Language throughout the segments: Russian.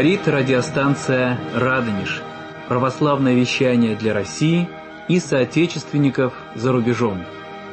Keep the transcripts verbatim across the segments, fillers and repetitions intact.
Говорит радиостанция «Радонеж». Православное вещание для России и соотечественников за рубежом.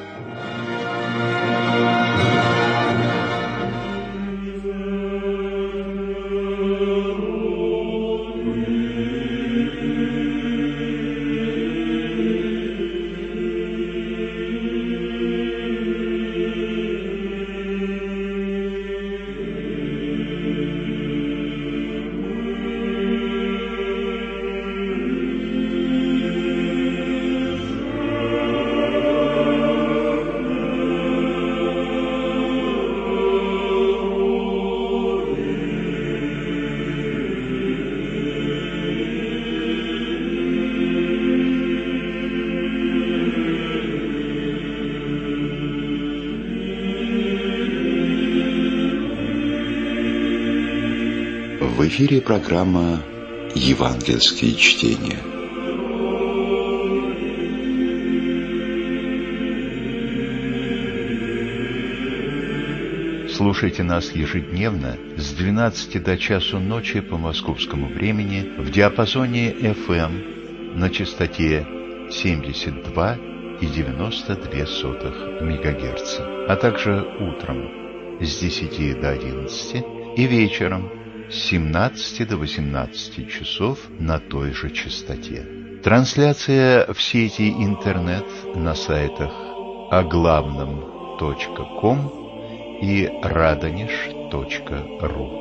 В эфире программа «Евангельские чтения». Слушайте нас ежедневно с двенадцати до часу ночи по московскому времени в диапазоне эф эм на частоте семьдесят два и девяносто две сотых мегагерца, а также утром с десяти до одиннадцати и вечером с семнадцати до восемнадцати часов на той же частоте. Трансляция в сети интернет на сайтах оглавном точка ком и радонеж точка ру.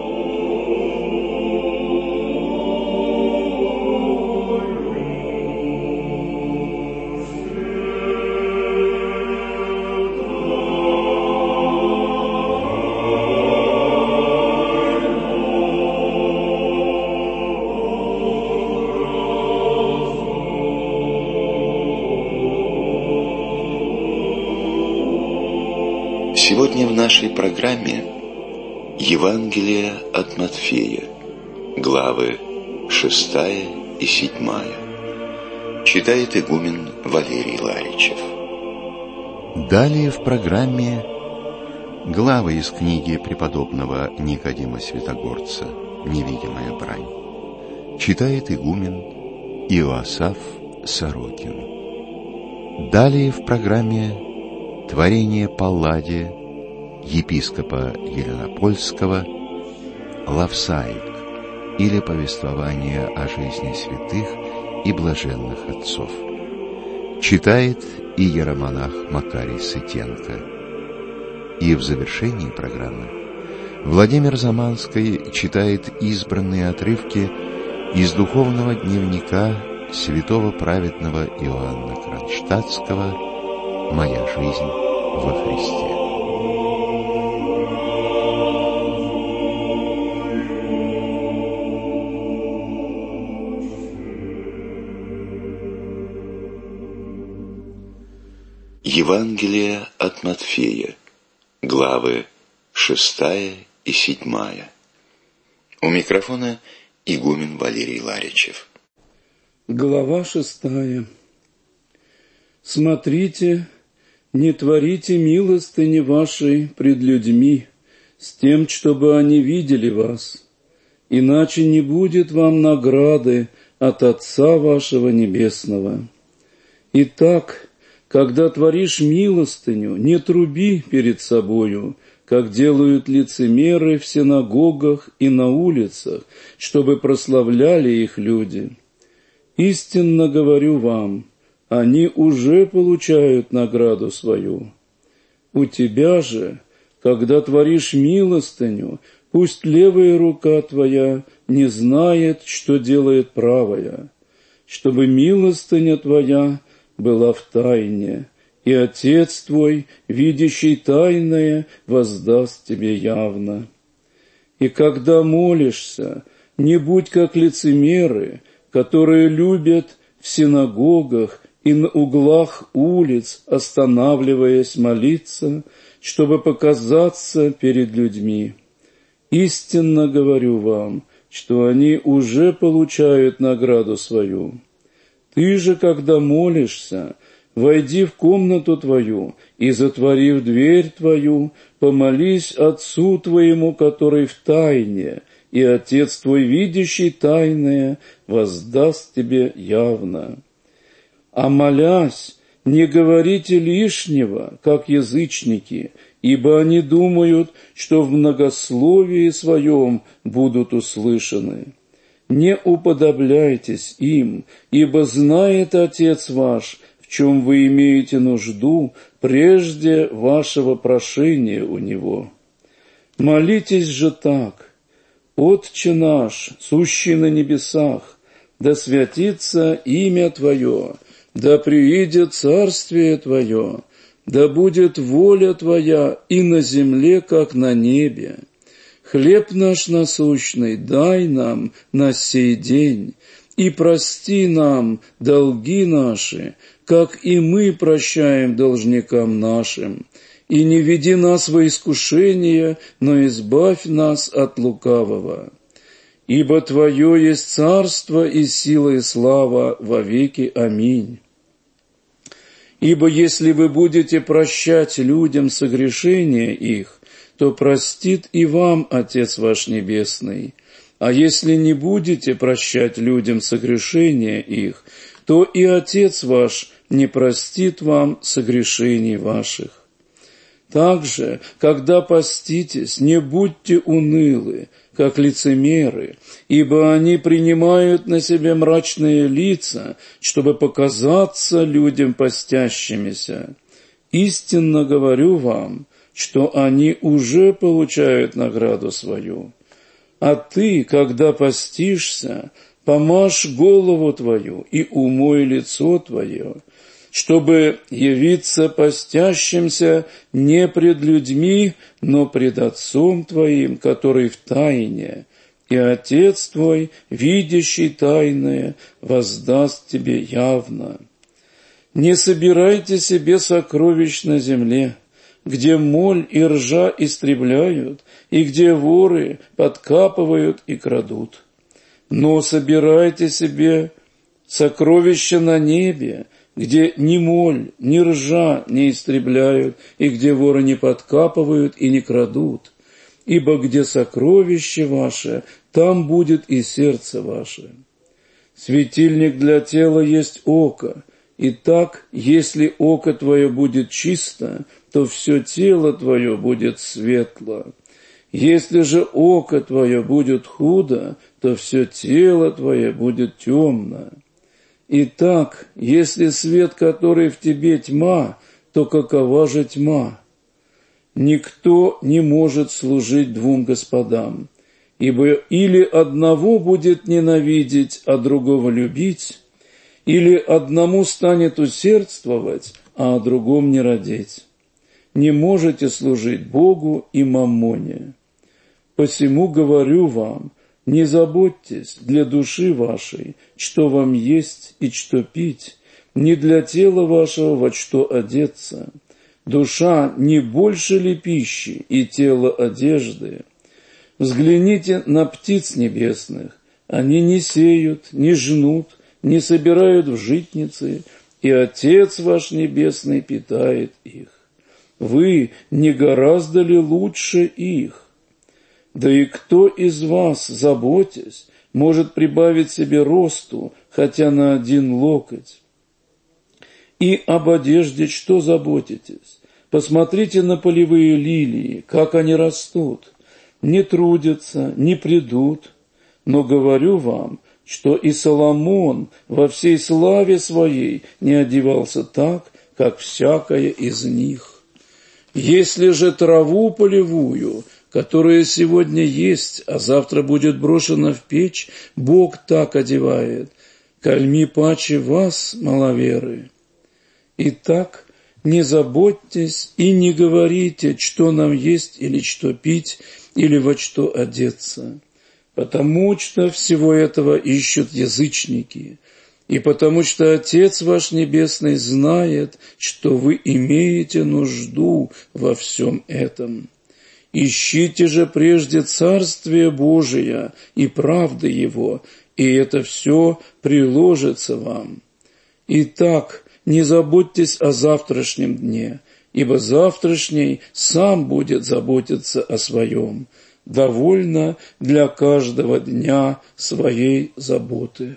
Сегодня в нашей программе Евангелие от Матфея, главы шестая и седьмая. Читает игумен Валерий Ларичев. Далее в программе главы из книги преподобного Никодима Святогорца «Невидимая брань». Читает игумен Иоасаф Сорокин. Далее в программе творение Палладия, епископа Еленопольского, Лавсаик, или повествование о жизни святых и блаженных отцов. Читает иеромонах Макарий Сытенко. И в завершении программы Владимир Заманский читает избранные отрывки из духовного дневника святого праведного Иоанна Кронштадтского «Моя жизнь во Христе». Евангелие от Матфея, главы шестая и седьмая. У микрофона игумен Валерий Ларичев. Глава шестая. Смотрите, не творите милостыни вашей пред людьми, с тем, чтобы они видели вас, иначе не будет вам награды от Отца вашего Небесного. Итак, когда творишь милостыню, не труби перед собою, как делают лицемеры в синагогах и на улицах, чтобы прославляли их люди. Истинно говорю вам, они уже получают награду свою. У тебя же, когда творишь милостыню, пусть левая рука твоя не знает, что делает правая, чтобы милостыня твоя была в тайне, и Отец твой, видящий тайное, воздаст тебе явно. И когда молишься, не будь как лицемеры, которые любят в синагогах и на углах улиц, останавливаясь молиться, чтобы показаться перед людьми. Истинно говорю вам, что они уже получают награду свою. Ты же, когда молишься, войди в комнату твою и, затворив дверь твою, помолись Отцу твоему, который в тайне, и Отец твой, видящий тайное, воздаст тебе явно. А молясь, не говорите лишнего, как язычники, ибо они думают, что в многословии своем будут услышаны. Не уподобляйтесь им, ибо знает Отец ваш, в чем вы имеете нужду, прежде вашего прошения у Него. Молитесь же так: Отче наш, сущий на небесах, да святится имя Твое, да приидет царствие Твое, да будет воля Твоя и на земле, как на небе. Хлеб наш насущный дай нам на сей день, и прости нам долги наши, как и мы прощаем должникам нашим. И не веди нас во искушение, но избавь нас от лукавого. Ибо Твое есть царство и сила и слава во веки. Аминь. Ибо если вы будете прощать людям согрешения их, то простит и вам Отец ваш Небесный. А если не будете прощать людям согрешения их, то и Отец ваш не простит вам согрешений ваших. Также, когда поститесь, не будьте унылы, как лицемеры, ибо они принимают на себя мрачные лица, чтобы показаться людям постящимися. Истинно говорю вам, что они уже получают награду свою. А ты, когда постишься, помажь голову твою и умой лицо твое, чтобы явиться постящимся не пред людьми, но пред Отцом твоим, который в тайне, и Отец твой, видящий тайное, воздаст тебе явно. Не собирайте себе сокровищ на земле, где моль и ржа истребляют, и где воры подкапывают и крадут. Но собирайте себе сокровища на небе, где ни моль, ни ржа не истребляют, и где воры не подкапывают и не крадут. Ибо где сокровище ваше, там будет и сердце ваше. Светильник для тела есть око. Итак, если око твое будет чисто, то все тело твое будет светло. Если же око твое будет худо, то все тело твое будет темно. Итак, если свет, который в тебе тьма, то какова же тьма? Никто не может служить двум господам, ибо или одного будет ненавидеть, а другого любить, или одному станет усердствовать, а о другом не родить. Не можете служить Богу и маммоне. Посему говорю вам, не заботьтесь для души вашей, что вам есть и что пить, не для тела вашего, во что одеться. Душа не больше ли пищи и тело одежды? Взгляните на птиц небесных, они не сеют, не жнут, не собирают в житницы, и Отец ваш Небесный питает их. Вы не гораздо ли лучше их? Да и кто из вас, заботясь, может прибавить себе росту, хотя на один локоть? И об одежде что заботитесь? Посмотрите на полевые лилии, как они растут. Не трудятся, не придут. Но говорю вам, что и Соломон во всей славе своей не одевался так, как всякая из них. Если же траву полевую, которая сегодня есть, а завтра будет брошена в печь, Бог так одевает, кальми паче вас, маловеры. Итак, не заботьтесь и не говорите, что нам есть или что пить, или во что одеться, потому что всего этого ищут язычники, и потому что Отец ваш Небесный знает, что вы имеете нужду во всем этом. Ищите же прежде Царствие Божие и правды Его, и это все приложится вам. Итак, не заботьтесь о завтрашнем дне, ибо завтрашний сам будет заботиться о своем. довольно для каждого дня своей заботы.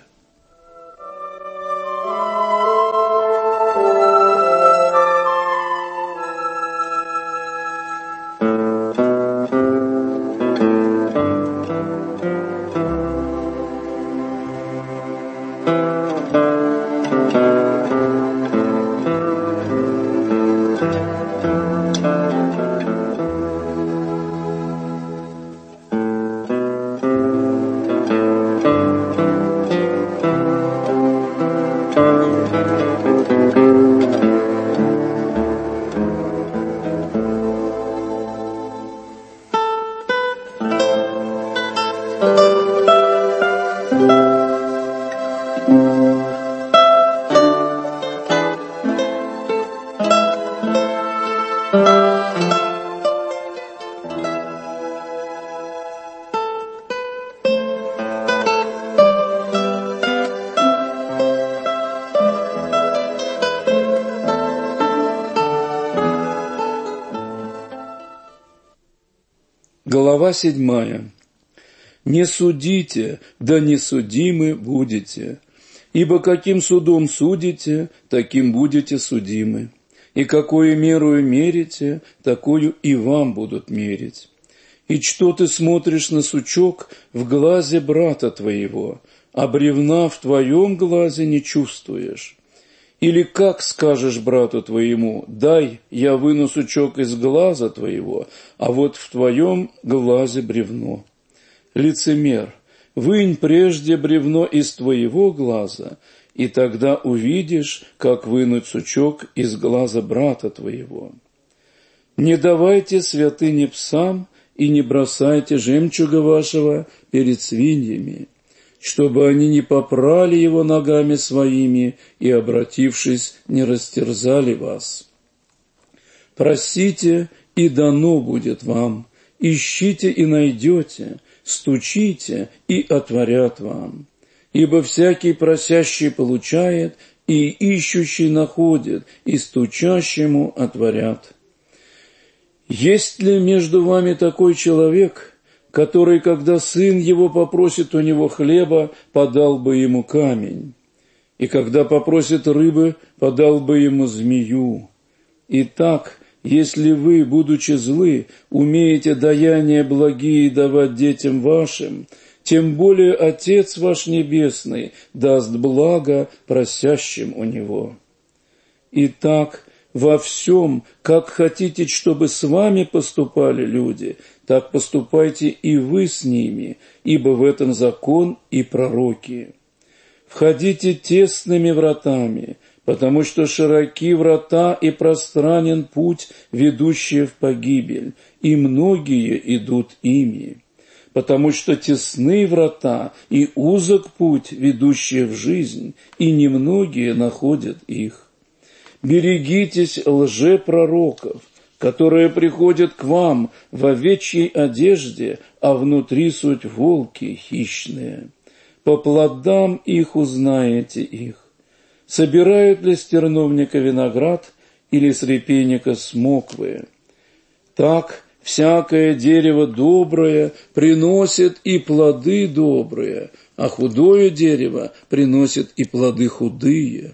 Глава седьмая. «Не судите, да не судимы будете, ибо каким судом судите, таким будете судимы, и какую мерою мерите, такую и вам будут мерить. И что ты смотришь на сучок в глазе брата твоего, а бревна в твоем глазе не чувствуешь? Или как скажешь брату твоему: дай, я выну сучок из глаза твоего, а вот в твоем глазе бревно? Лицемер, вынь прежде бревно из твоего глаза, и тогда увидишь, как вынуть сучок из глаза брата твоего. Не давайте святыни псам и не бросайте жемчуга вашего перед свиньями, чтобы они не попрали его ногами своими и, обратившись, не растерзали вас. Просите, и дано будет вам, ищите и найдете, стучите, и отворят вам. Ибо всякий просящий получает, и ищущий находит, и стучащему отворят. Есть ли между вами такой человек, который, когда сын его попросит у него хлеба, подал бы ему камень, и когда попросит рыбы, подал бы ему змею? Итак, если вы, будучи злы, умеете даяния благие давать детям вашим, тем более Отец ваш Небесный даст благо просящим у Него. Итак, во всем, как хотите, чтобы с вами поступали люди, так поступайте и вы с ними, ибо в этом закон и пророки. Входите тесными вратами, потому что широки врата и пространен путь, ведущий в погибель, и многие идут ими. Потому что тесны врата и узок путь, ведущий в жизнь, и немногие находят их. Берегитесь лжепророков, которые приходят к вам в овечьей одежде, а внутри суть волки хищные. По плодам их узнаете их. Собирают ли с терновника виноград или с репейника смоквы? Так всякое дерево доброе приносит и плоды добрые, а худое дерево приносит и плоды худые.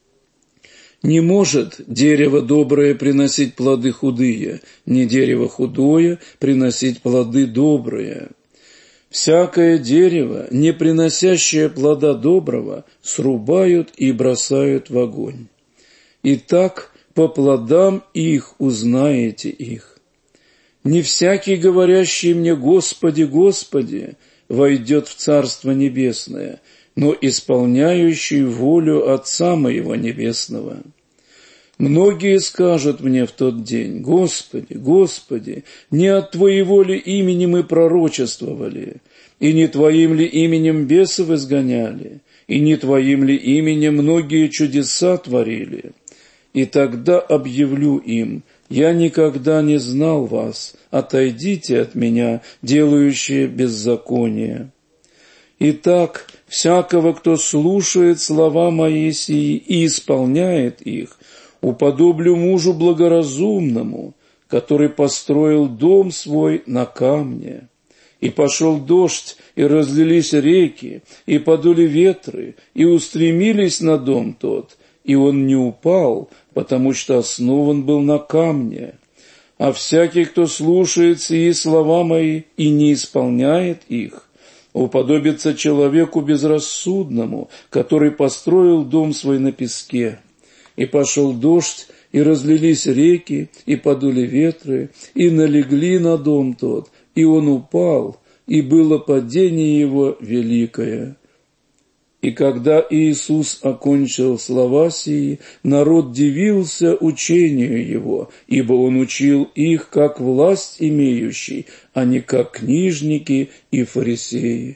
Не может дерево доброе приносить плоды худые, ни дерево худое приносить плоды добрые. Всякое дерево, не приносящее плода доброго, срубают и бросают в огонь. Итак, по плодам их узнаете их. Не всякий, говорящий мне: Господи, Господи, войдет в Царство Небесное, но исполняющий волю Отца моего Небесного. Многие скажут мне в тот день: Господи, Господи, не от Твоего ли имени мы пророчествовали, и не Твоим ли именем бесов изгоняли, и не Твоим ли именем многие чудеса творили? И тогда объявлю им: я никогда не знал вас, отойдите от меня, делающие беззаконие. Итак, всякого, кто слушает слова мои сии и исполняет их, уподоблю мужу благоразумному, который построил дом свой на камне. И пошел дождь, и разлились реки, и подули ветры, и устремились на дом тот, и он не упал, потому что основан был на камне. А всякий, кто слушает сии слова мои и не исполняет их, уподобится человеку безрассудному, который построил дом свой на песке. И пошел дождь, и разлились реки, и подули ветры, и налегли на дом тот, и он упал, и было падение его великое. И когда Иисус окончил слова сии, народ дивился учению его, ибо он учил их как власть имеющий, а не как книжники и фарисеи.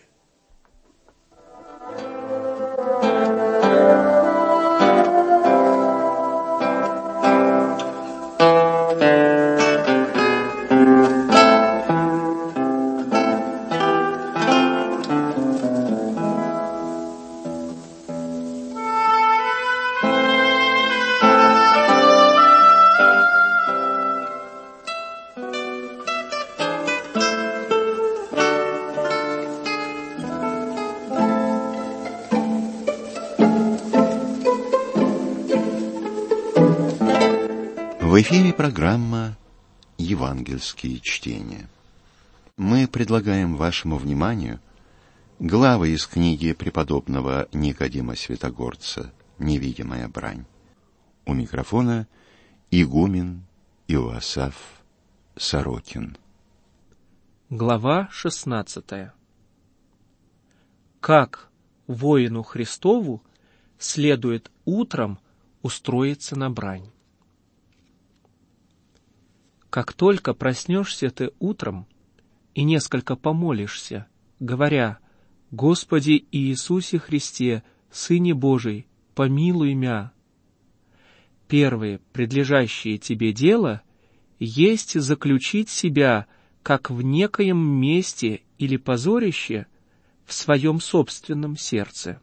В эфире программа «Евангельские чтения». Мы предлагаем вашему вниманию главы из книги преподобного Никодима Святогорца «Невидимая брань». У микрофона игумен Иоасаф Сорокин. Глава шестнадцатая. Как воину Христову следует утром устроиться на брань. Как только проснешься ты утром и несколько помолишься, говоря: «Господи Иисусе Христе, Сыне Божий, помилуй мя», первое предлежащее тебе дело есть заключить себя как в некоем месте или позорище в своем собственном сердце.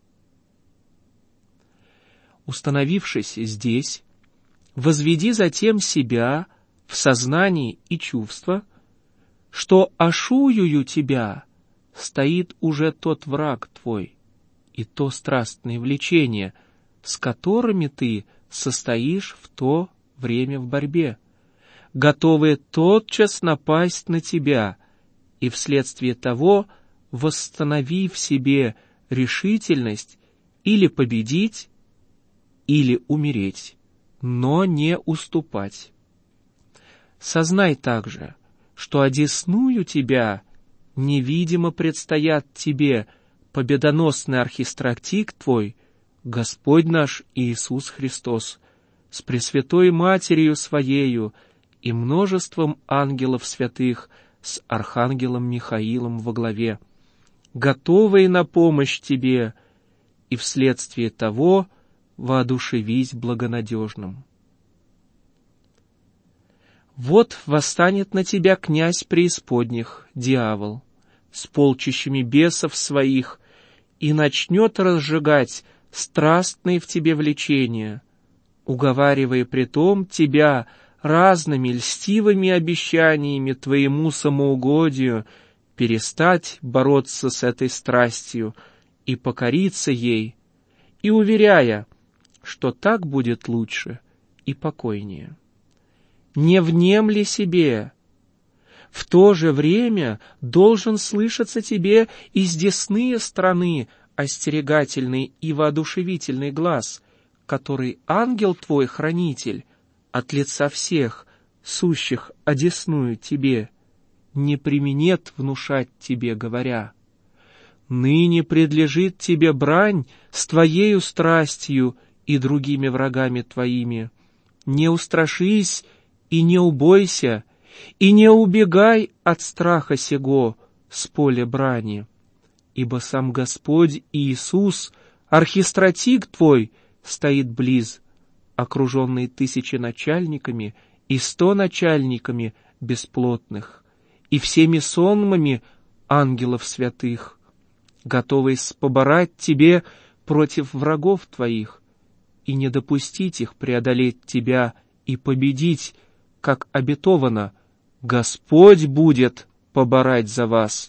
Установившись здесь, возведи затем себя в сознании и чувство, что ошуюю тебя стоит уже тот враг твой и то страстное влечение, с которыми ты состоишь в то время в борьбе, готовые тотчас напасть на тебя, и вследствие того восстанови в себе решительность или победить, или умереть, но не уступать. Сознай также, что одесную тебя невидимо предстоят тебе победоносный архистратик твой, Господь наш Иисус Христос, с Пресвятой Матерью Своею и множеством ангелов святых, с Архангелом Михаилом во главе, готовые на помощь тебе, и вследствие того воодушевись благонадежным. Вот восстанет на тебя князь преисподних, дьявол, с полчищами бесов своих, и начнет разжигать страстные в тебе влечения, уговаривая притом тебя разными льстивыми обещаниями твоему самоугодию перестать бороться с этой страстью и покориться ей, и уверяя, что так будет лучше и покойнее. Не внемли себе. В то же время должен слышаться тебе из десные стороны остерегательный и воодушевительный глас, который ангел твой, хранитель, от лица всех, сущих одесную тебе, не применет внушать тебе, говоря: «Ныне предлежит тебе брань с твоею страстью и другими врагами твоими. Не устрашись и не убойся, и не убегай от страха сего с поля брани, ибо сам Господь Иисус, архистратик твой, стоит близ, окруженный тысяченачальниками и стоначальниками бесплотных, и всеми сонмами ангелов святых, готовый поборать тебе против врагов твоих и не допустить их преодолеть тебя и победить, как обетовано: Господь будет поборать за вас.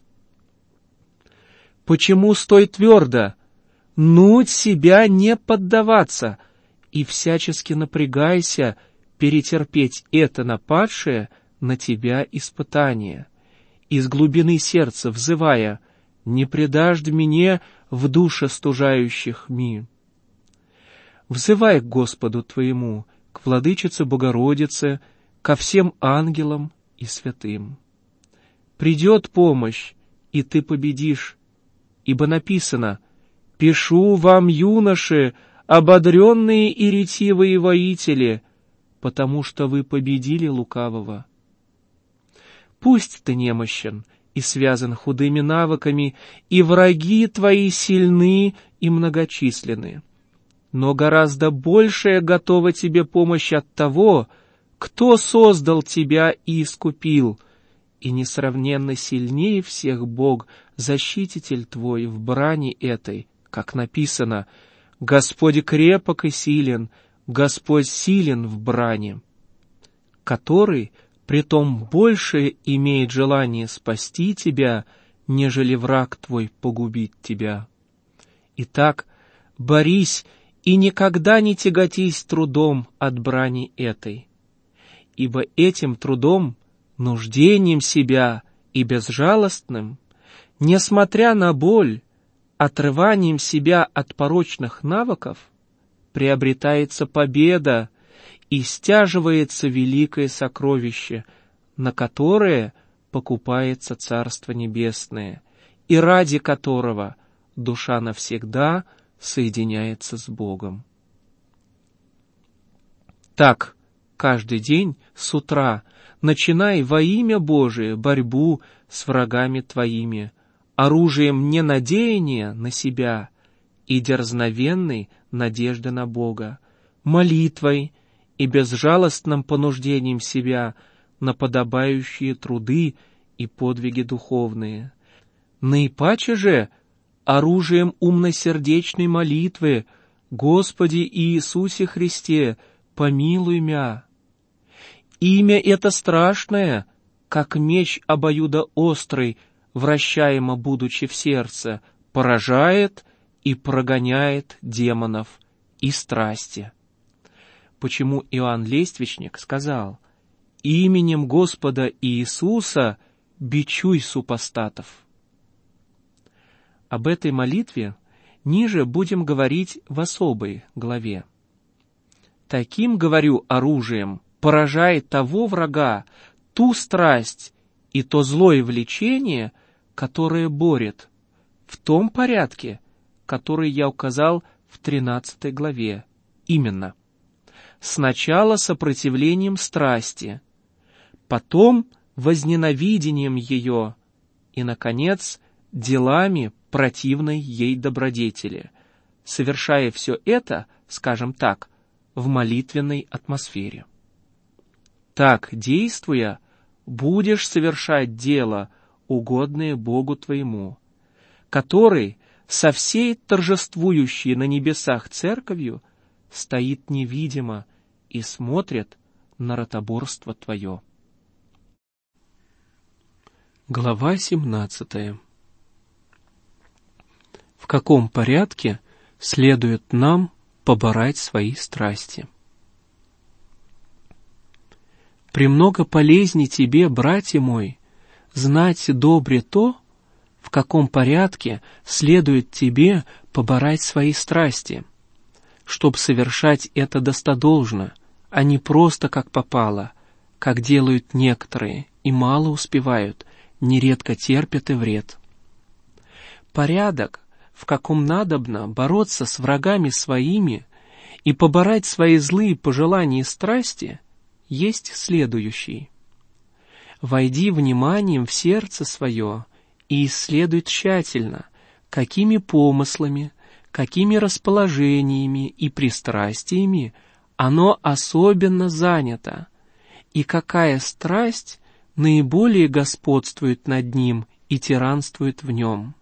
Почему стой твердо, нудь себя не поддаваться, и всячески напрягайся перетерпеть это нападшее на тебя испытание, из глубины сердца взывая: «Не предашь мне в душе стужающих ми». Взывай к Господу твоему, к Владычице Богородице, ко всем ангелам и святым. Придет помощь, и ты победишь, ибо написано: «Пишу вам, юноши, ободренные и ретивые воители, потому что вы победили лукавого». Пусть ты немощен и связан худыми навыками, и враги твои сильны и многочисленны, но гораздо большая готова тебе помощь от того, кто создал тебя и искупил, и несравненно сильнее всех Бог, защититель твой в брани этой, как написано: «Господь крепок и силен, Господь силен в брани», который притом больше имеет желание спасти тебя, нежели враг твой погубить тебя. Итак, борись и никогда не тяготись трудом от брани этой, ибо этим трудом, нуждением себя и безжалостным, несмотря на боль, отрыванием себя от порочных навыков, приобретается победа и стяживается великое сокровище, на которое покупается Царство Небесное, и ради которого душа навсегда соединяется с Богом. Так, каждый день с утра начинай во имя Божие борьбу с врагами твоими, оружием ненадеяния на себя и дерзновенной надежды на Бога, молитвой и безжалостным понуждением себя на подобающие труды и подвиги духовные. Наипаче же оружием умносердечной молитвы: «Господи Иисусе Христе, помилуй мя». Имя это страшное, как меч обоюдоострый, вращаемо будучи в сердце, поражает и прогоняет демонов и страсти. Почему Иоанн Лествичник сказал: «Именем Господа Иисуса бичуй супостатов». Об этой молитве ниже будем говорить в особой главе. Таким, говорю, оружием поражай того врага, ту страсть и то злое влечение, которое борет, в том порядке, который я указал в тринадцатой главе, именно: сначала сопротивлением страсти, потом возненавидением ее и, наконец, делами противной ей добродетели, совершая все это, скажем так, в молитвенной атмосфере. Так, действуя, будешь совершать дело, угодное Богу твоему, который со всей торжествующей на небесах церковью стоит невидимо и смотрит на ротоборство твое. Глава семнадцатая. В каком порядке следует нам побороть свои страсти? «Премного полезней тебе, братья мой, знать добре то, в каком порядке следует тебе побороть свои страсти, чтоб совершать это достодолжно, а не просто как попало, как делают некоторые, и мало успевают, нередко терпят и вред. Порядок, в каком надобно бороться с врагами своими и побороть свои злые пожелания и страсти, есть следующий. Войди вниманием в сердце свое и исследуй тщательно, какими помыслами, какими расположениями и пристрастиями оно особенно занято, и какая страсть наиболее господствует над ним и тиранствует в нем.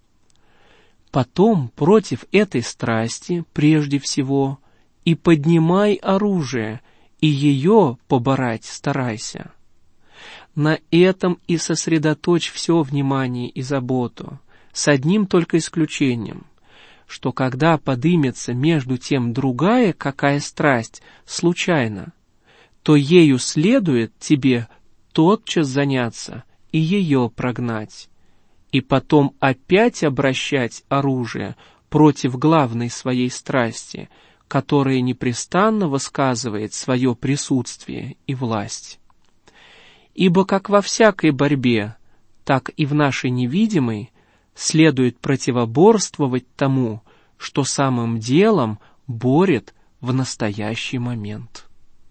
Потом против этой страсти, прежде всего, и поднимай оружие, и ее побороть старайся. На этом и сосредоточь все внимание и заботу, с одним только исключением, что когда подымется между тем другая какая страсть случайно, то ею следует тебе тотчас заняться и ее прогнать, и потом опять обращать оружие против главной своей страсти, которая непрестанно высказывает свое присутствие и власть. Ибо как во всякой борьбе, так и в нашей невидимой следует противоборствовать тому, что самым делом борет в настоящий момент.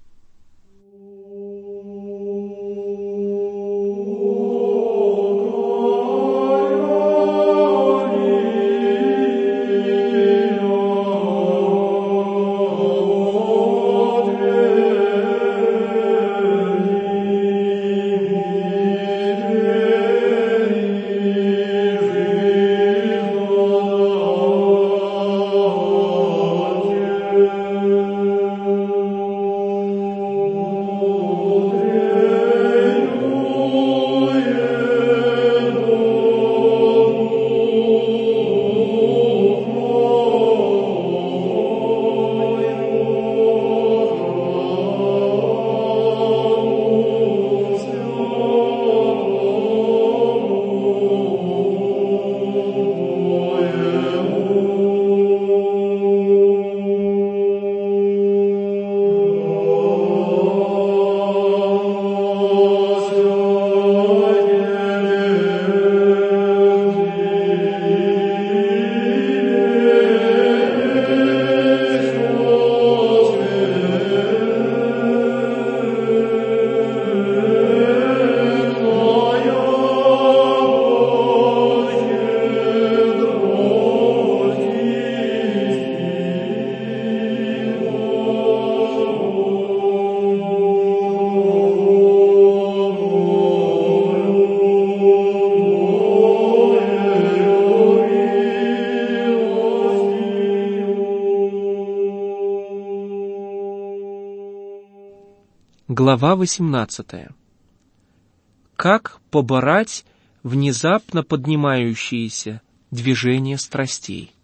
Глава восемнадцатая. Как побороть внезапно поднимающиеся движения страстей?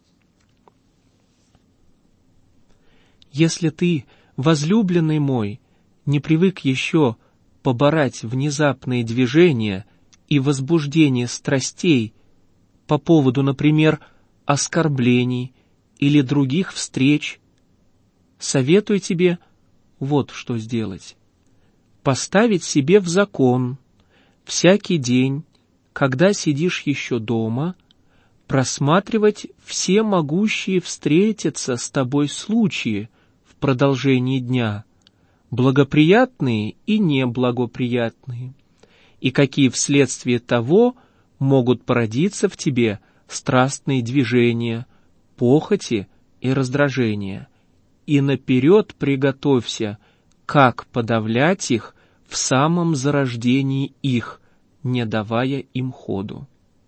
Если ты, возлюбленный мой, не привык еще побороть внезапные движения и возбуждение страстей по поводу, например, оскорблений или других встреч, советую тебе вот что сделать. Поставить себе в закон всякий день, когда сидишь еще дома, просматривать все могущие встретиться с тобой случаи в продолжении дня, благоприятные и неблагоприятные, и какие вследствие того могут породиться в тебе страстные движения, похоти и раздражения, и наперед приготовься, как подавлять их в самом зарождении их, не давая им ходу.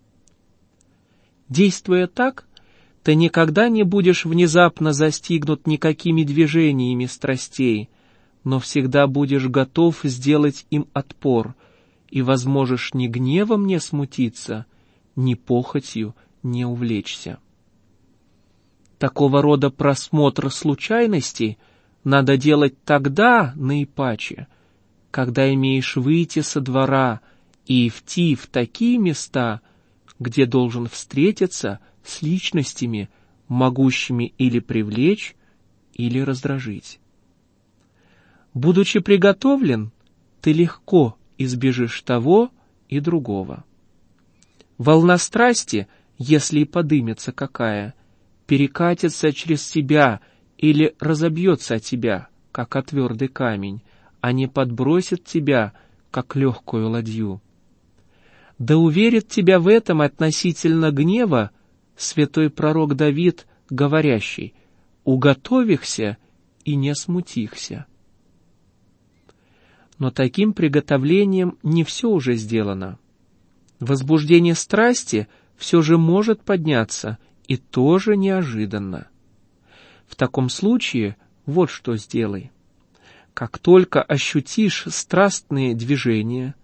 Действуя так, ты никогда не будешь внезапно застигнут никакими движениями страстей, но всегда будешь готов сделать им отпор, и возможешь ни гневом не смутиться, ни похотью не увлечься. Такого рода просмотр случайностей надо делать тогда наипаче, когда имеешь выйти со двора и идти в такие места, где должен встретиться с личностями, могущими или привлечь, или раздражить. Будучи приготовлен, ты легко избежишь того и другого. Волна страсти, если и подымется какая, перекатится через тебя или разобьется от тебя, как о твердый камень, а не подбросит тебя, как легкую ладью. Да уверит тебя в этом относительно гнева святой пророк Давид, говорящий: «Уготовихся и не смутихся». Но таким приготовлением не все уже сделано. Возбуждение страсти все же может подняться, и тоже неожиданно. В таком случае вот что сделай. Как только ощутишь страстные движения,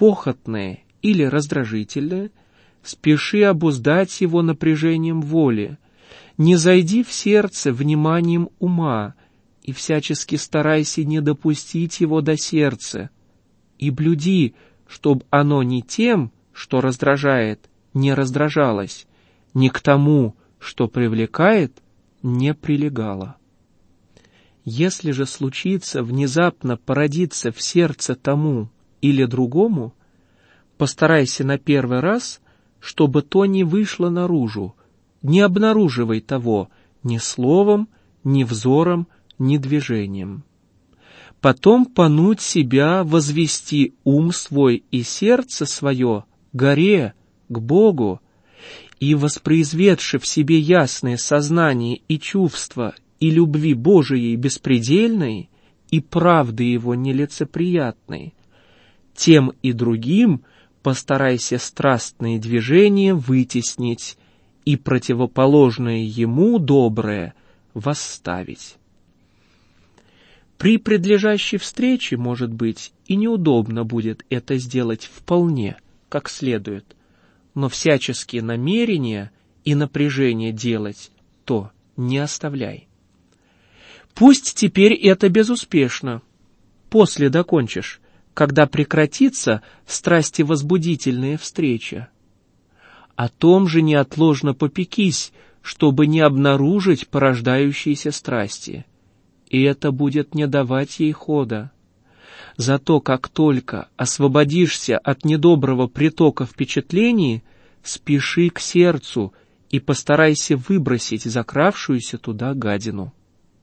похотное или раздражительное, спеши обуздать его напряжением воли, не зайди в сердце вниманием ума и всячески старайся не допустить его до сердца, и блюди, чтоб оно ни тем, что раздражает, не раздражалось, ни к тому, что привлекает, не прилегало. Если же случится внезапно породиться в сердце тому или другому, постарайся на первый раз, чтобы то не вышло наружу, не обнаруживай того ни словом, ни взором, ни движением. Потом понуть себя возвести ум свой и сердце свое горе, к Богу, и воспроизведши в себе ясное сознание и чувство и любви Божией беспредельной, и правды Его нелицеприятной, тем и другим постарайся страстные движения вытеснить и противоположное ему доброе восставить. При предлежащей встрече, может быть, и неудобно будет это сделать вполне, как следует, но всяческие намерения и напряжение делать то не оставляй. Пусть теперь это безуспешно. После докончишь, когда прекратится страстивозбудительная встреча. О том же неотложно попекись, чтобы не обнаружить порождающиеся страсти, и это будет не давать ей хода. Зато как только освободишься от недоброго притока впечатлений, спеши к сердцу и постарайся выбросить закравшуюся туда гадину.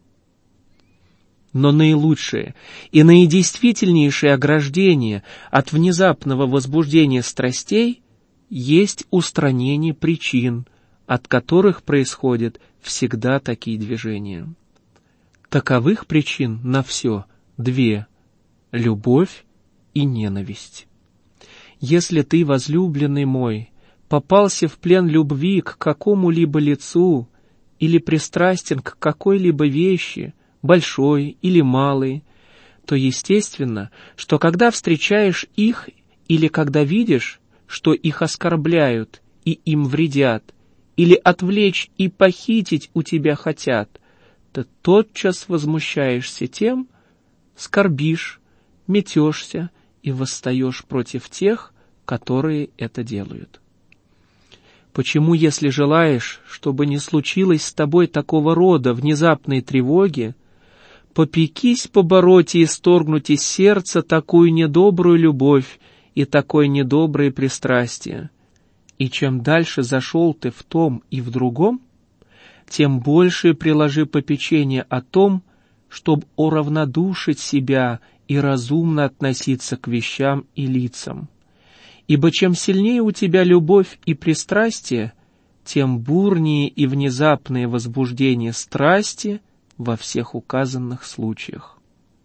Но наилучшее и наидействительнейшее ограждение от внезапного возбуждения страстей есть устранение причин, от которых происходят всегда такие движения. Таковых причин на все две — любовь и ненависть. Если ты, возлюбленный мой, попался в плен любви к какому-либо лицу или пристрастен к какой-либо вещи, большой или малый, то естественно, что когда встречаешь их или когда видишь, что их оскорбляют и им вредят, или отвлечь и похитить у тебя хотят, то тотчас возмущаешься тем, скорбишь, метешься и восстаешь против тех, которые это делают. Почему, если желаешь, чтобы не случилось с тобой такого рода внезапной тревоги, попекись побороть и исторгнуть из сердца такую недобрую любовь и такое недоброе пристрастие. И чем дальше зашел ты в том и в другом, тем больше приложи попечение о том, чтобы уравнодушить себя и разумно относиться к вещам и лицам. Ибо чем сильнее у тебя любовь и пристрастие, тем бурнее и внезапное возбуждение страсти во всех указанных случаях.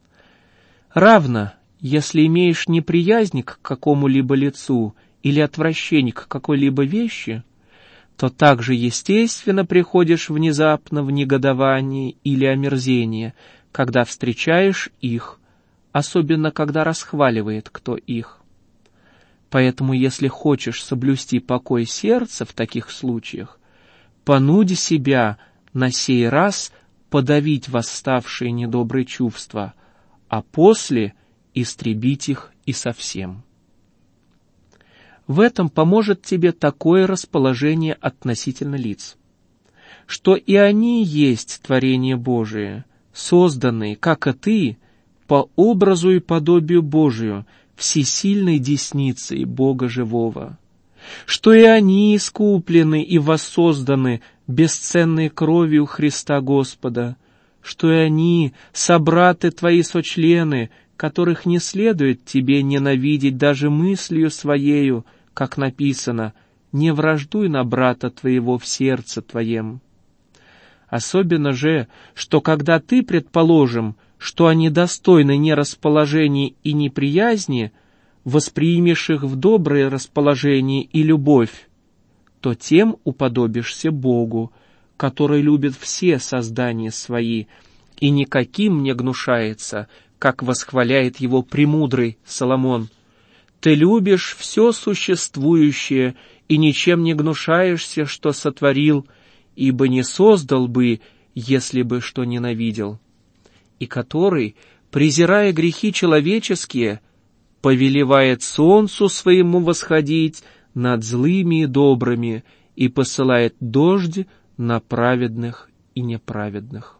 Равно, если имеешь неприязнь к какому-либо лицу или отвращение к какой-либо вещи, то также естественно приходишь внезапно в негодование или омерзение, когда встречаешь их, особенно когда расхваливает кто их. Поэтому, если хочешь соблюсти покой сердца в таких случаях, понуди себя на сей раз подавить восставшие недобрые чувства, а после истребить их и совсем. В этом поможет тебе такое расположение относительно лиц, что и они есть творение Божие, созданные, как и ты, по образу и подобию Божию, всесильной десницей Бога живого, что и они искуплены и воссозданы бесценной кровью Христа Господа, что и они собраты твои сочлены, которых не следует тебе ненавидеть даже мыслью своею, как написано, «Не враждуй на брата твоего в сердце твоем». Особенно же, что когда ты, предположим, что они достойны нерасположения и неприязни, воспримешь их в доброе расположение и любовь, то тем уподобишься Богу, который любит все создания свои и никаким не гнушается, как восхваляет его премудрый Соломон. Ты любишь все существующее и ничем не гнушаешься, что сотворил, ибо не создал бы, если бы что ненавидел. И который, презирая грехи человеческие, повелевает солнцу своему восходить над злыми и добрыми и посылает дождь на праведных и неправедных.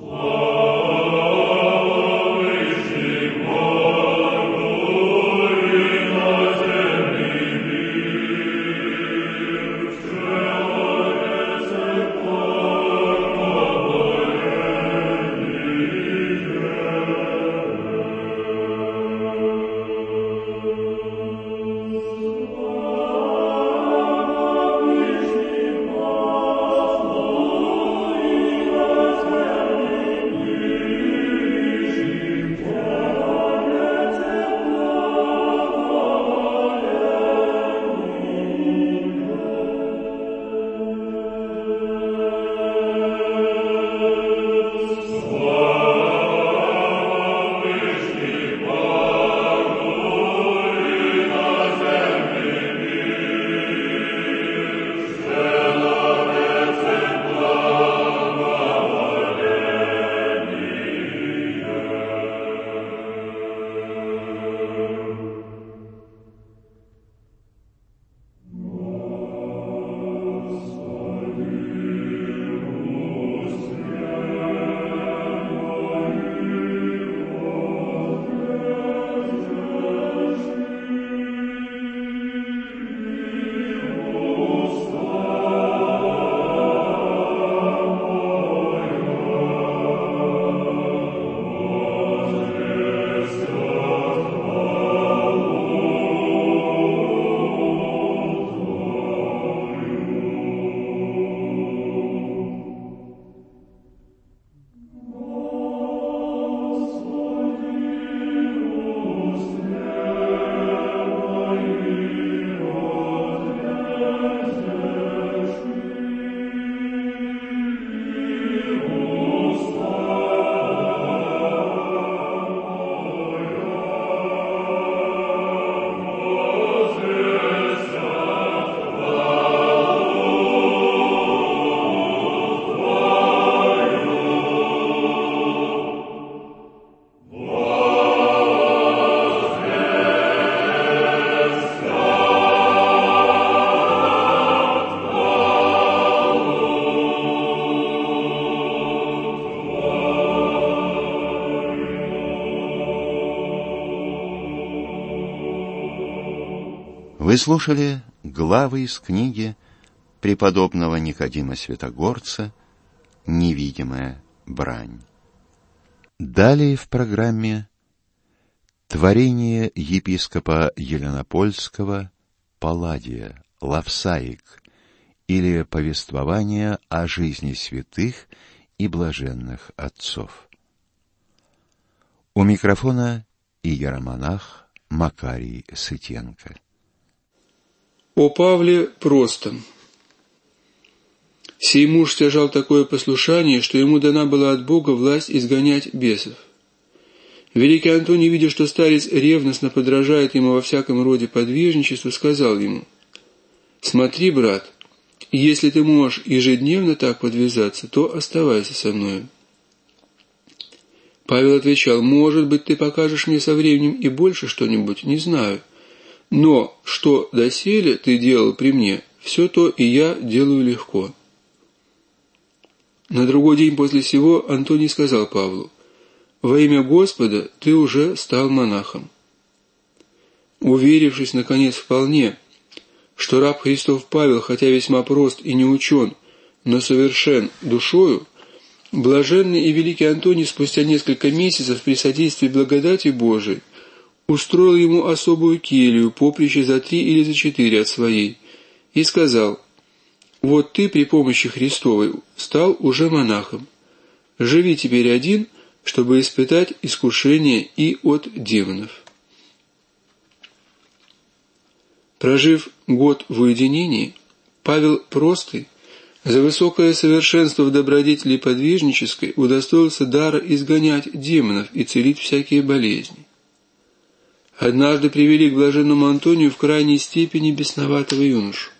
Вы слушали главы из книги преподобного Никодима Святогорца «Невидимая брань». Далее в программе творение епископа Еленопольского Палладия «Лавсаик» или повествование о жизни святых и блаженных отцов. У микрофона иеромонах Макарий Сытенко. О Павле просто. Сей муж стяжал такое послушание, что ему дана была от Бога власть изгонять бесов. Великий Антоний, видя, что старец ревностно подражает ему во всяком роде подвижничеству, сказал ему: «Смотри, брат, если ты можешь ежедневно так подвязаться, то оставайся со мною». Павел отвечал: «Может быть, ты покажешь мне со временем и больше что-нибудь, не знаю. Но что доселе ты делал при мне, все то и я делаю легко». На другой день после сего Антоний сказал Павлу: «Во имя Господа ты уже стал монахом». Уверившись, наконец, вполне, что раб Христов Павел, хотя весьма прост и не учен, но совершен душою, блаженный и великий Антоний спустя несколько месяцев при содействии благодати Божией устроил ему особую келью, поприще за три или за четыре от своей, и сказал: «Вот ты при помощи Христовой стал уже монахом. Живи теперь один, чтобы испытать искушение и от демонов». Прожив год в уединении, Павел Простый за высокое совершенство в добродетели подвижнической удостоился дара изгонять демонов и целить всякие болезни. однажды привели к блаженному Антонию в крайней степени бесноватого юношу.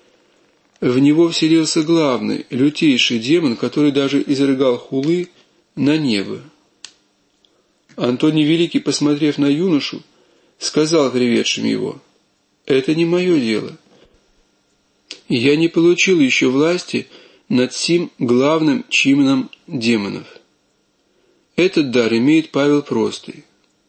В него вселился главный, лютейший демон, который даже изрыгал хулы на небо. Антоний Великий, посмотрев на юношу, сказал приведшим его: «Это не мое дело. Я не получил еще власти над сим главным чименом демонов. Этот дар имеет Павел Простый».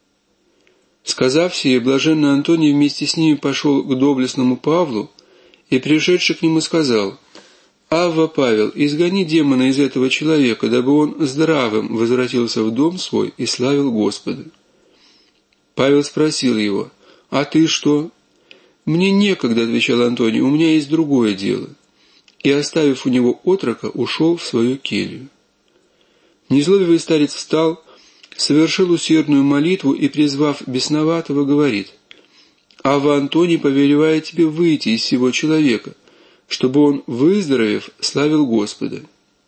Сказав сие, блаженный Антоний вместе с ними пошел к доблестному Павлу и, пришедший к нему, сказал: «Авва, Павел, изгони демона из этого человека, дабы он здравым возвратился в дом свой и славил Господа». Павел спросил его: «А ты что?» «Мне некогда», — отвечал Антоний, — «у меня есть другое дело». И, оставив у него отрока, ушел в свою келью. Незлобивый старец встал, совершил усердную молитву и, призвав бесноватого, говорит: «Авва Антоний повелевает тебе выйти из сего человека, чтобы он, выздоровев, славил Господа».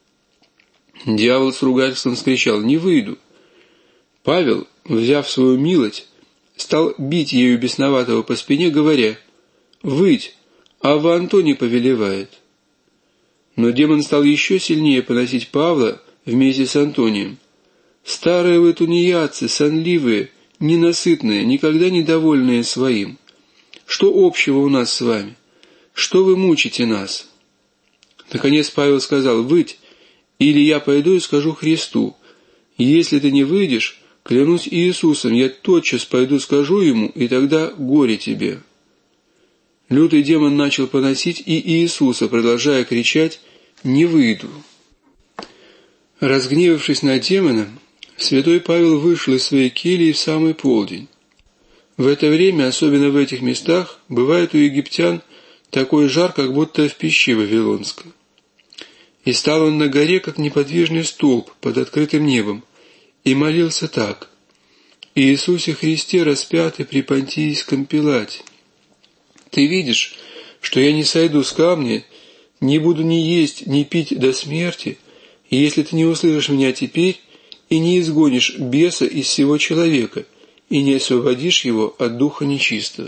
Дьявол с ругательством вскричал: «Не выйду». Павел, взяв свою милость, стал бить ею бесноватого по спине, говоря: «Выйдь, Авва Антоний повелевает». Но демон стал еще сильнее поносить Павла вместе с Антонием. «Старые вы тунеядцы, сонливые, ненасытные, никогда недовольные своим. Что общего у нас с вами? Что вы мучите нас?» Наконец Павел сказал: «Выйдь, или я пойду и скажу Христу. Если ты не выйдешь, клянусь Иисусом, я тотчас пойду скажу ему, и тогда горе тебе». Лютый демон начал поносить и Иисуса, продолжая кричать: «Не выйду». Разгневавшись на демона, святой Павел вышел из своей кельи в самый полдень. В это время, особенно в этих местах, бывает у египтян такой жар, как будто в пище вавилонской. И стал он на горе, как неподвижный столб под открытым небом, и молился так: «Иисусе Христе, распятый при Понтийском Пилате, ты видишь, что я не сойду с камня, не буду ни есть, ни пить до смерти, и если ты не услышишь меня теперь и не изгонишь беса из сего человека, и не освободишь его от духа нечистого».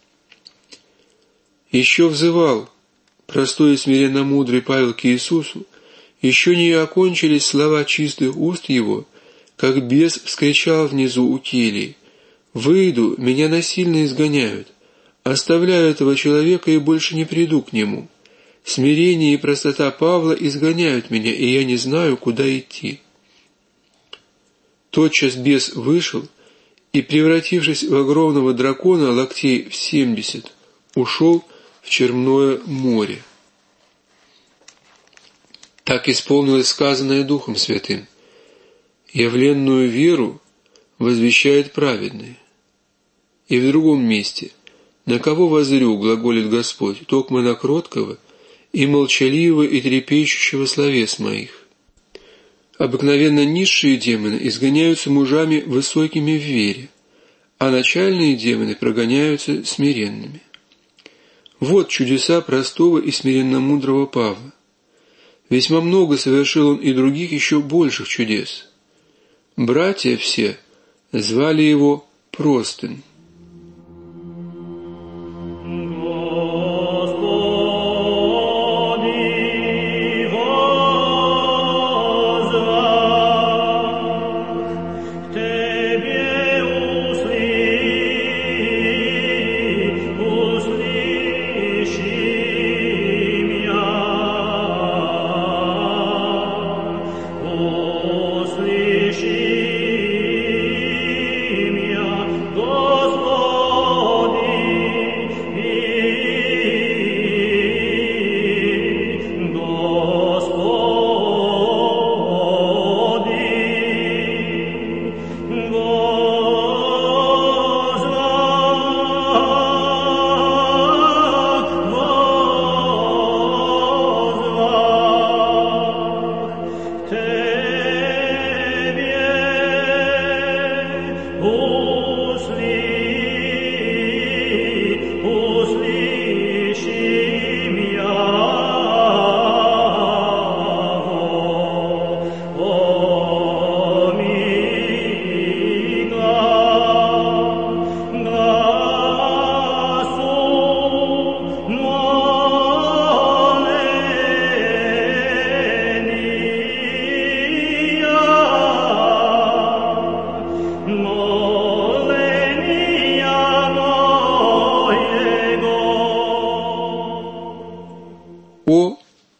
Еще взывал простой и смиренно мудрый Павел к Иисусу, еще не окончились слова чистых уст его, как бес вскричал внизу у кельи: «Выйду, меня насильно изгоняют, оставляю этого человека и больше не приду к нему. Смирение и простота Павла изгоняют меня, и я не знаю, куда идти». Тотчас бес вышел и, превратившись в огромного дракона локтей в семьдесят, ушел в Черное море. Так исполнилось сказанное Духом Святым: «Явленную веру возвещает праведный». И в другом месте: «На кого воззрю, глаголит Господь, токмо на кроткого и молчаливого и трепещущего словес моих». Обыкновенно низшие демоны изгоняются мужами высокими в вере, а начальные демоны прогоняются смиренными. Вот чудеса простого и смиренно-мудрого Павла. Весьма много совершил он и других еще больших чудес. Братья все звали его Простым. Господи,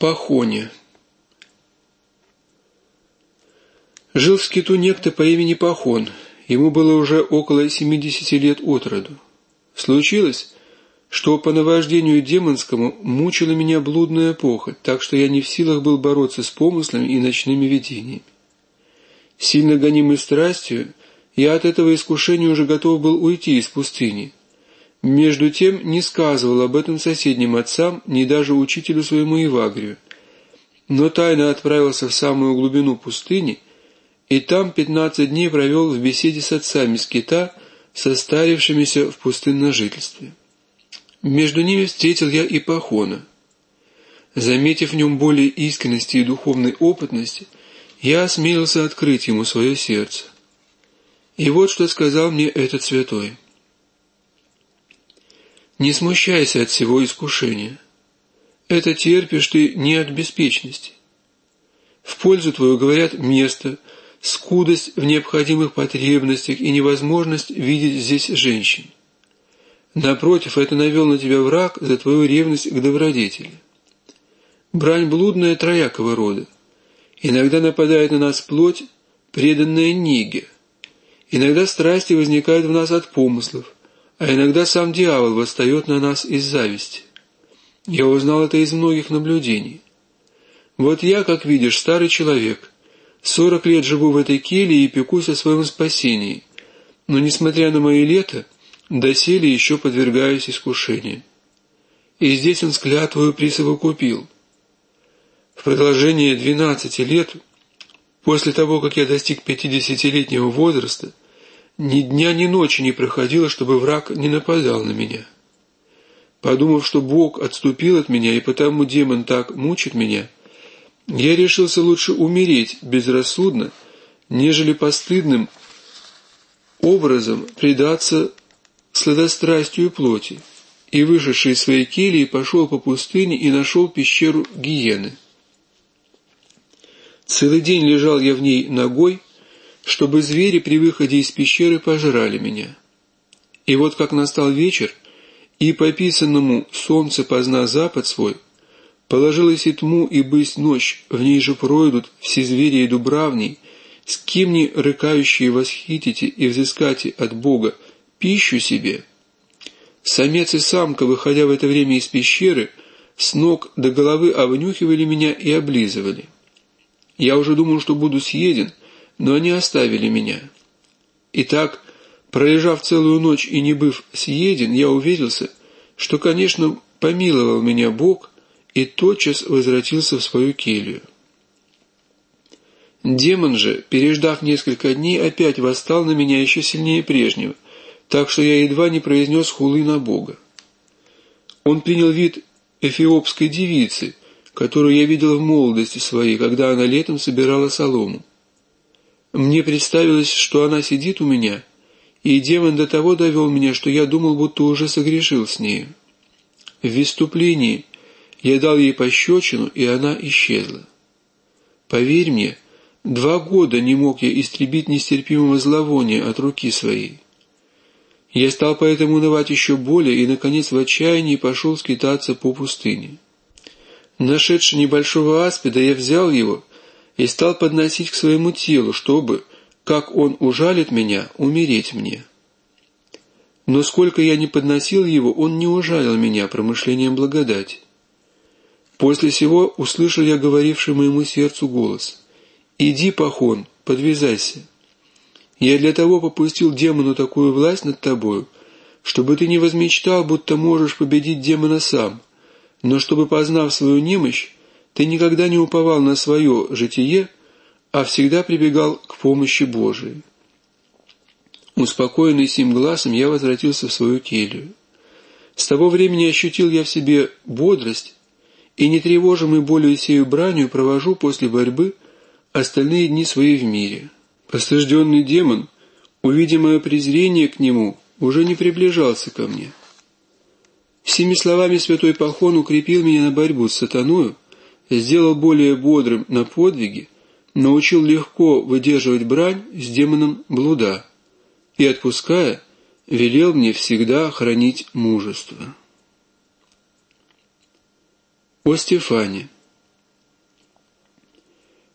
Пахоне. Жил в скиту некто по имени Пахон. Ему было уже около семидесяти лет от роду. Случилось, что по наваждению демонскому мучила меня блудная похоть, так что я не в силах был бороться с помыслами и ночными видениями. Сильно гонимый страстью, я от этого искушения уже готов был уйти из пустыни. Между тем не сказывал об этом соседним отцам, ни даже учителю своему Евагрию, но тайно отправился в самую глубину пустыни, и там пятнадцать дней провел в беседе с отцами скита, состарившимися в пустынном жительстве. Между ними встретил я и Пахона. Заметив в нем более искренности и духовной опытности, я осмелился открыть ему свое сердце. И вот что сказал мне этот святой. «Не смущайся от всего искушения. Это терпишь ты не от беспечности. В пользу твою говорят место, скудость в необходимых потребностях и невозможность видеть здесь женщин. Напротив, это навел на тебя враг за твою ревность к добродетели. Брань блудная троякого рода. Иногда нападает на нас плоть, преданная неге. Иногда страсти возникают в нас от помыслов, а иногда сам дьявол восстает на нас из зависти. Я узнал это из многих наблюдений. Вот я, как видишь, старый человек, сорок лет живу в этой келье и пекусь о своем спасении, но, несмотря на мои лета, доселе еще подвергаюсь искушению. И здесь он с клятвою присовокупил. В продолжение двенадцати лет, после того, как я достиг пятидесятилетнего возраста, ни дня, ни ночи не проходило, чтобы враг не нападал на меня. Подумав, что Бог отступил от меня, и потому демон так мучит меня, я решился лучше умереть безрассудно, нежели постыдным образом предаться сладострастию плоти, и, вышедший из своей кельи, пошел по пустыне и нашел пещеру гиены. Целый день лежал я в ней нагой, чтобы звери при выходе из пещеры пожрали меня. И вот как настал вечер, и по писанному солнце позна запад свой, положилась и тьму, и бысть ночь, в ней же пройдут все звери и дубравни, с кем не рыкающие восхитите и взыскате от Бога пищу себе. Самец и самка, выходя в это время из пещеры, с ног до головы обнюхивали меня и облизывали. Я уже думал, что буду съеден, но они оставили меня. Итак, пролежав целую ночь и не быв съеден, я уверился, что, конечно, помиловал меня Бог, и тотчас возвратился в свою келью. Демон же, переждав несколько дней, опять восстал на меня еще сильнее прежнего, так что я едва не произнес хулы на Бога. Он принял вид эфиопской девицы, которую я видел в молодости своей, когда она летом собирала солому. Мне представилось, что она сидит у меня, и демон до того довел меня, что я думал, будто уже согрешил с нею. В выступлении я дал ей пощечину, и она исчезла. Поверь мне, два года не мог я истребить нестерпимого зловония от руки своей. Я стал поэтому унывать еще более, и, наконец, в отчаянии пошел скитаться по пустыне. Нашедший небольшого аспида, я взял его и стал подносить к своему телу, чтобы, как он ужалит меня, умереть мне. Но сколько я не подносил его, он не ужалил меня промышлением благодати. После сего услышал я говоривший моему сердцу голос: «Иди, Пахон, подвязайся. Я для того попустил демону такую власть над тобою, чтобы ты не возмечтал, будто можешь победить демона сам, но чтобы, познав свою немощь, ты никогда не уповал на свое житие, а всегда прибегал к помощи Божией». Успокоенный сим гласом, я возвратился в свою келью. С того времени ощутил я в себе бодрость, и, не тревожимый более сею бранью, провожу после борьбы остальные дни свои в мире. Постыжденный демон, увидя мое презрение к нему, уже не приближался ко мне. Всеми словами святой Пахон укрепил меня на борьбу с сатаною, сделал более бодрым на подвиги, научил легко выдерживать брань с демоном блуда и, отпуская, велел мне всегда хранить мужество. О Стефане.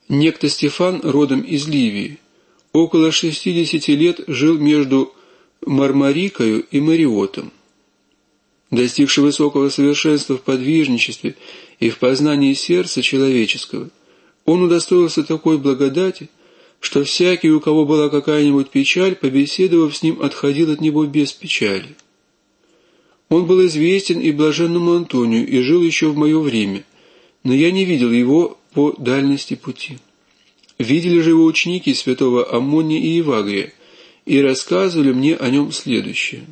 Некто Стефан, родом из Ливии, около шестидесяти лет жил между Мармарикою и Мариотом. Достигший высокого совершенства в подвижничестве и в познании сердца человеческого, он удостоился такой благодати, что всякий, у кого была какая-нибудь печаль, побеседовав с ним, отходил от него без печали. Он был известен и блаженному Антонию и жил еще в мое время, но я не видел его по дальности пути. Видели же его ученики святого Аммония и Евагрия, и рассказывали мне о нем следующее.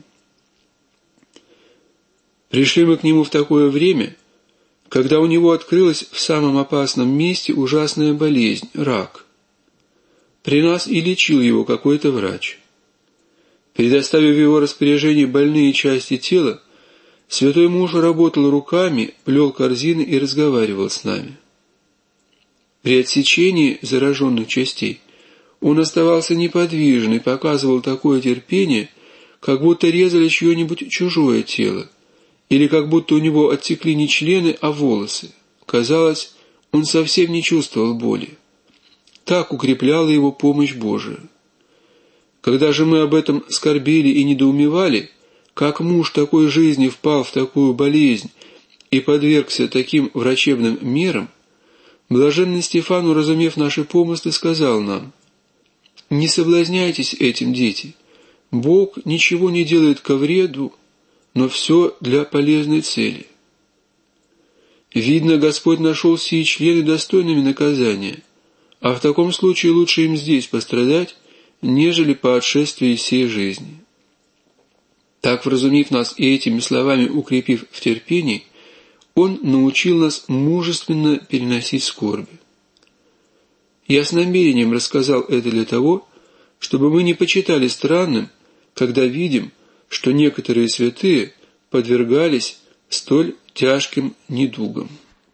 Пришли мы к нему в такое время, когда у него открылась в самом опасном месте ужасная болезнь – рак. При нас и лечил его какой-то врач. Предоставив в его распоряжение больные части тела, святой муж работал руками, плел корзины и разговаривал с нами. При отсечении зараженных частей он оставался неподвижен и показывал такое терпение, как будто резали чье-нибудь чужое тело, или как будто у него оттекли не члены, а волосы. Казалось, он совсем не чувствовал боли. Так укрепляла его помощь Божия. Когда же мы об этом скорбели и недоумевали, как муж такой жизни впал в такую болезнь и подвергся таким врачебным мерам, блаженный Стефан, уразумев наши помыслы, сказал нам: «Не соблазняйтесь этим, дети. Бог ничего не делает ко вреду, но все для полезной цели. Видно, Господь нашел сии члены достойными наказания, а в таком случае лучше им здесь пострадать, нежели по отшествии сей жизни». Так, вразумив нас и этими словами укрепив в терпении, Он научил нас мужественно переносить скорби. Я с намерением рассказал это для того, чтобы мы не почитали странным, когда видим, что некоторые святые подвергались столь тяжким недугам.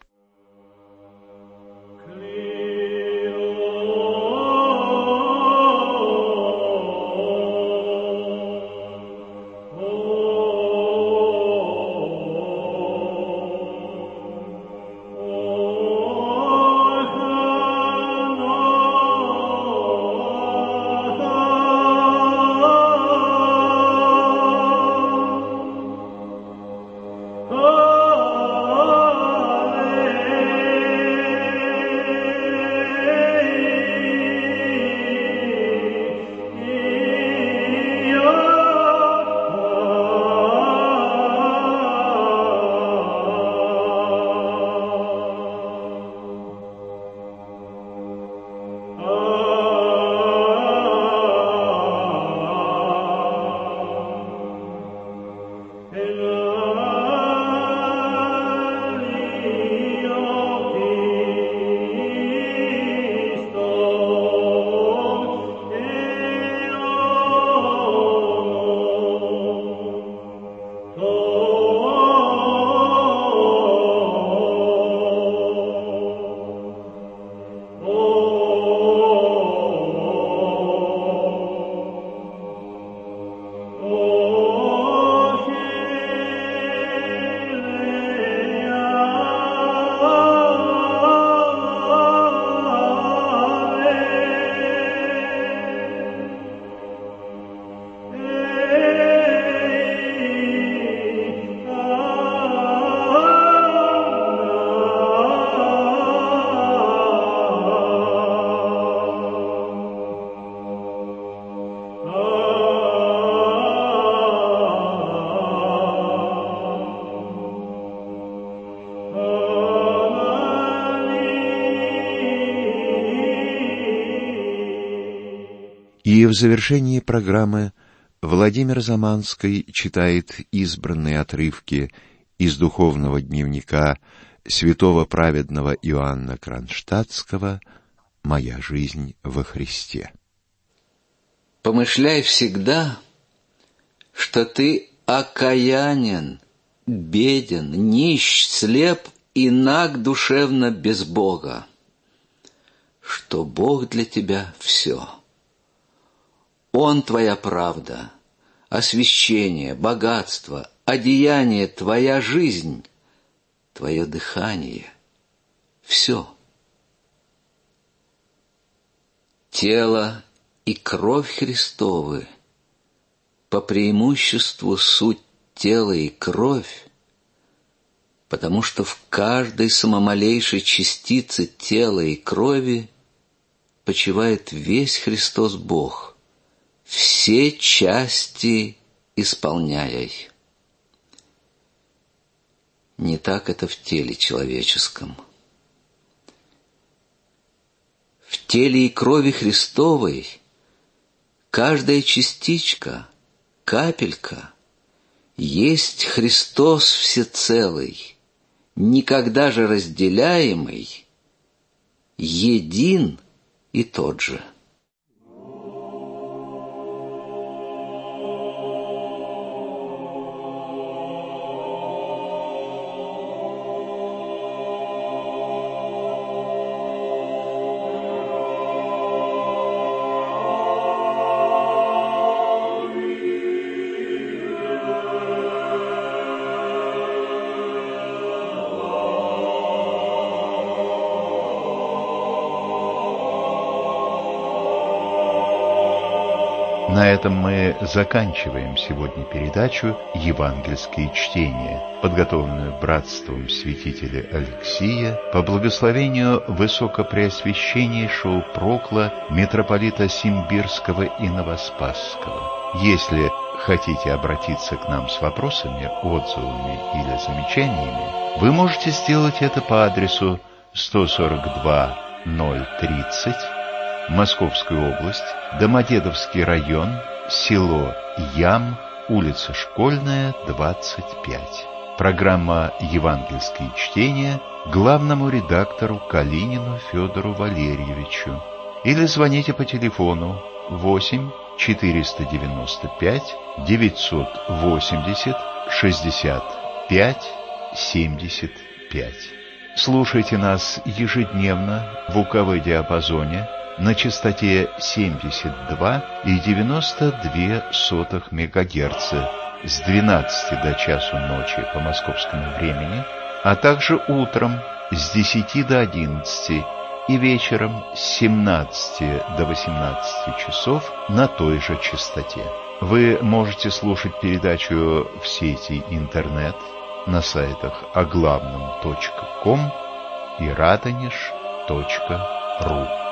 И в завершении программы Владимир Заманский читает избранные отрывки из духовного дневника святого праведного Иоанна Кронштадтского «Моя жизнь во Христе». Помышляй всегда, что ты окаянен, беден, нищ, слеп и наг душевно без Бога, что Бог для тебя все. Он твоя правда, освящение, богатство, одеяние, твоя жизнь, твое дыхание, все. тело и кровь Христовы, по преимуществу суть тело и кровь, потому что в каждой самомалейшей частице тела и крови почивает весь Христос Бог, все части исполняя. Не так это в теле человеческом. В теле и крови Христовой каждая частичка, капелька есть Христос всецелый, никогда же разделяемый, един и тот же. На этом мы заканчиваем сегодня передачу «Евангельские чтения», подготовленную братством святителя Алексия по благословению высокопреосвященнейшего прокла митрополита Симбирского и Новоспасского. Если хотите обратиться к нам с вопросами, отзывами или замечаниями, вы можете сделать это по адресу сто сорок два ноль тридцать, Московская область, Домодедовский район, село Ям, улица Школьная, двадцать пять. Программа «Евангельские чтения» главному редактору Калинину Федору Валерьевичу. Или звоните по телефону восемь четыреста девяносто пять девятьсот восемьдесят шестьдесят пять семьдесят пять. Слушайте нас ежедневно в УКВ-диапазоне на частоте семьдесят два и девяносто две сотых мегагерца с двенадцати до часу ночи по московскому времени, а также утром с десяти до одиннадцати и вечером с семнадцати до восемнадцати часов на той же частоте. Вы можете слушать передачу в сети интернет на сайтах оглавном точка ком и радонеж точка ру.